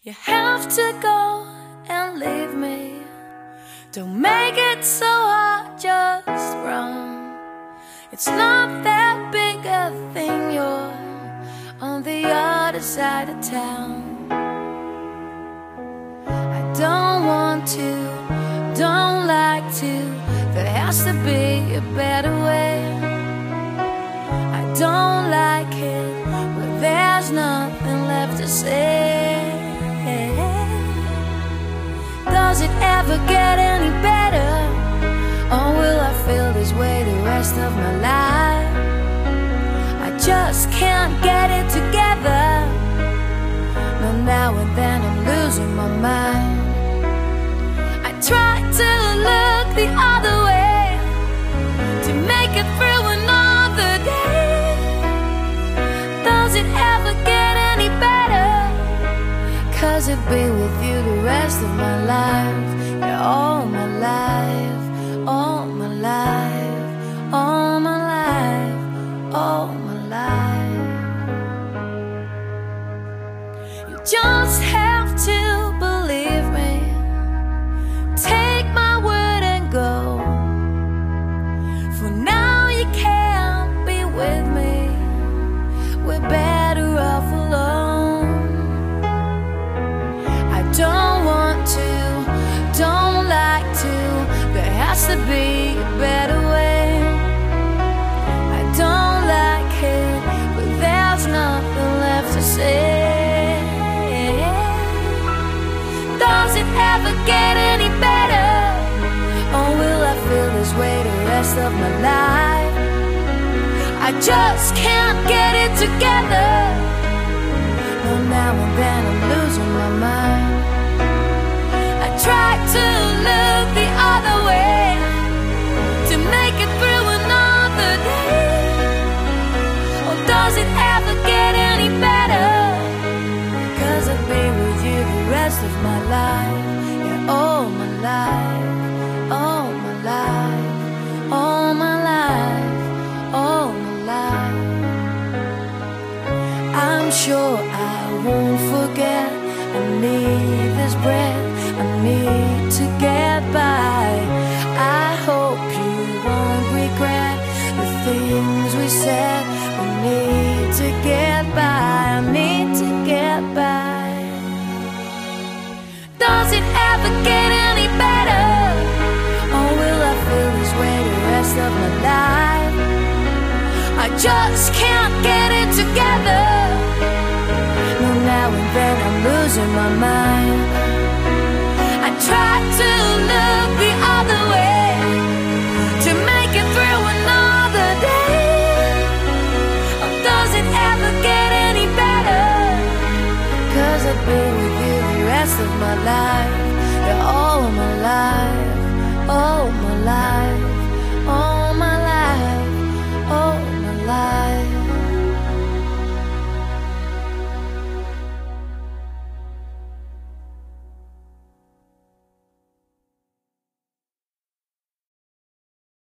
You have to go and leave me. Don't make it so hard, just run. It's not that big a thing, you're on the other side of town. I don't want to, don't like to, there has to be a better way. I don't like it, but there's nothing left to say. Does it ever get any better? Or will I feel this way the rest of my life? I just can't get it together. No, now and then I'm losing my mind. I try to look the other way to make it through another day. Does it ever get any better? 'Cause it'd be with you the rest of my life. Yeah, all my life, all my life, all my life, all my life. You just have to believe me. Take my word and go. For now you can't be with me. We're better off alone. I don't want to, don't like to, there has to be a better way. I don't like it, but there's nothing left to say. Does it ever get any better? Or will I feel this way the rest of my life? I just can't get it together. No, now and then I'm losing my mind. I try to look the other way to make it through another day. Or does it ever get any better? 'Cause I've been with you the rest of my life. Yeah, all my life, all my life, all my life, all my life. I'm sure I won't forget. I need this breath, I need to get by. I hope you won't regret the things we said. We need to get by, I need to get by. Does it ever get any better? Or will I feel this way the rest of my life? I just can't get it together. No, now and then I'm losing my mind. I try to look the other way to make it through another day. Or does it ever get any better? 'Cause I've been with you the rest of my life.